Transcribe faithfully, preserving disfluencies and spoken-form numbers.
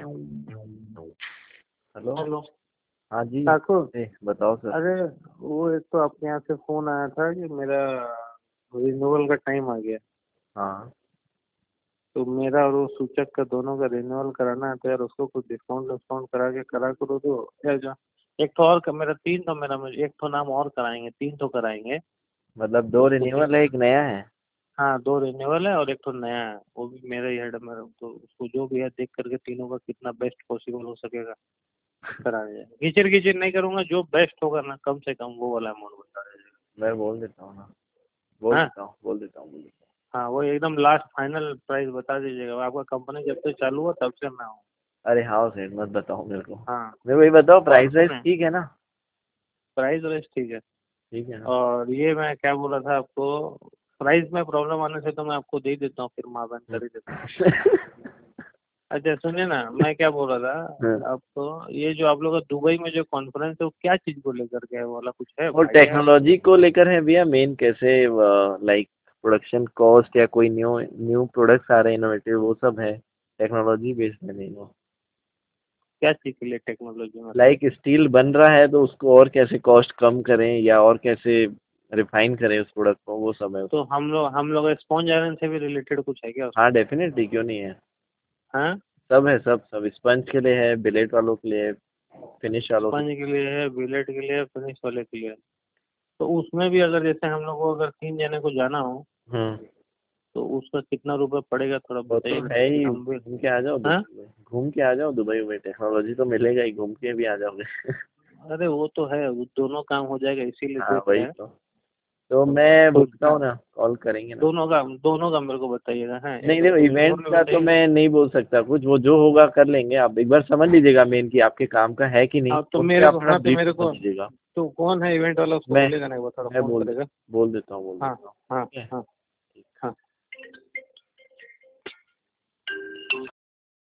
Hello. Hello. हाँ जी। ठाकुर। ए, बताओ sir. अरे वो एक तो आपके यहाँ से फोन आया था कि मेरा रिन्यूअल का टाइम आ गया, हाँ तो मेरा और वो सूचक का दोनों का रिन्यूअल कराना है, तो यार उसको कुछ डिस्काउंट डिस्काउंट करा के करा करो तो यार। जो एक तो और का मेरा तीन तो मेरा एक तो नाम और कराएंगे, तीन तो कराएंगे। मतलब तो दो उसको रिन्यूअल कित है, एक नया है। हाँ, दो रिन्यूअल है और एक तो नया है, वो भी मेरा ही हेड मेरा। तो उसको जो भी है देख करके तीनों का कितना बेस्ट पॉसिबल हो सकेगा करा दीजिए। घिचर घिचर नहीं करूंगा, जो बेस्ट होगा ना कम से कम वो वाला अमाउंट बता दीजिएगा। मैं बोल देता हूँ ना, बोल हाँ देता हूँ बोल देता हूँ बोल देता हाँ, वो एकदम लास्ट फाइनल प्राइस बता दीजिएगा। आपका कंपनी जब से चालू हुआ तब से मैं हूँ। हूँ। अरे हाँ सेठ, मत बताओ मेरे को। हाँ। मेरे को ये बताओ, और प्राइस वाइस सुने, ठीक है ना? प्राइस वाइस ठीक है। ठीक है ना? और ये मैं क्या बोला था आपको, प्राइस में प्रॉब्लम आने से तो मैं आपको दे ही देता हूँ, फिर माँ बहन कर ही देता हूँ। हम्म। अच्छा सुनिए ना, मैं क्या बोल रहा था आपको, ये जो आप लोग का दुबई में जो कॉन्फ्रेंस है वो क्या चीज को लेकर के है, वो वाला कुछ है वो आइडिया है आपको? टेक्नोलॉजी को लेकर है भैया, मेन कैसे लाइक प्रोडक्शन कॉस्ट या कोई न्यू न्यू प्रोडक्ट्स आ रहे हैं इनोवेटिव, वो सब है। टेक्नोलॉजी बेस्ड है मेन वो। क्या चीज के लिए टेक्नोलॉजी मतलब? लाइक स्टील बन रहा है तो उसको और कैसे कॉस्ट कम करें या और कैसे रिफाइन करें उस प्रोडक्ट को, वो सब है। तो हम लोग हम लोग स्पॉन्ज आयरन से भी रिलेटेड कुछ है क्या हाँ उसमें? डेफिनेटली, क्यों नहीं है। हाँ, सब है, सब सब स्पंज के लिए है, बिलेट वालों के लिए, फिनिश वालों के स्पंज के लिए है, बिलेट के लिए, फिनिश वाले के लिए। तो उसमें भी अगर जैसे हम लोग को अगर तीन जने को जाना हो लिए। हम्म। तो उसका कितना रुपये पड़ेगा थोड़ा वो तो बताइए ना, है ही, फिर हम भी। घूम के आ जाओ हाँ, दुबई में, घूम के आ जाओ दुबई में, टेक्नोलॉजी तो मिलेगा ही, घूम के भी आ जाओगे। अरे वो तो है, वो दोनों काम हो जाएगा इसीलिए हाँ देख रहे वही हैं। तो। तो तो मैं कोई बोलता हूँ काम, ना, कॉल करेंगे ना। दोनों का दोनों का मेरे को बताइएगा। हाँ, नहीं एक देखो, कुछ और इवेंट भी का तो बताइएगा। मैं नहीं बोल सकता कुछ, वो जो होगा कर लेंगे। आप एक बार समझ लीजिएगा मेन कि आपके काम का है कि नहीं, हाँ तो उस पर मेरे आप को, थोड़ा हाँ तो ब्रीफ मेरे समझ को, लीजिएगा। तो कौन है इवेंट वाला उसको मैं बोलेगा ना, एक बार थोड़ा मैं फोन बोल दे करेगा। बोल देता हूँ बोल हाँ देता हूँ हाँ ठीक है। हाँ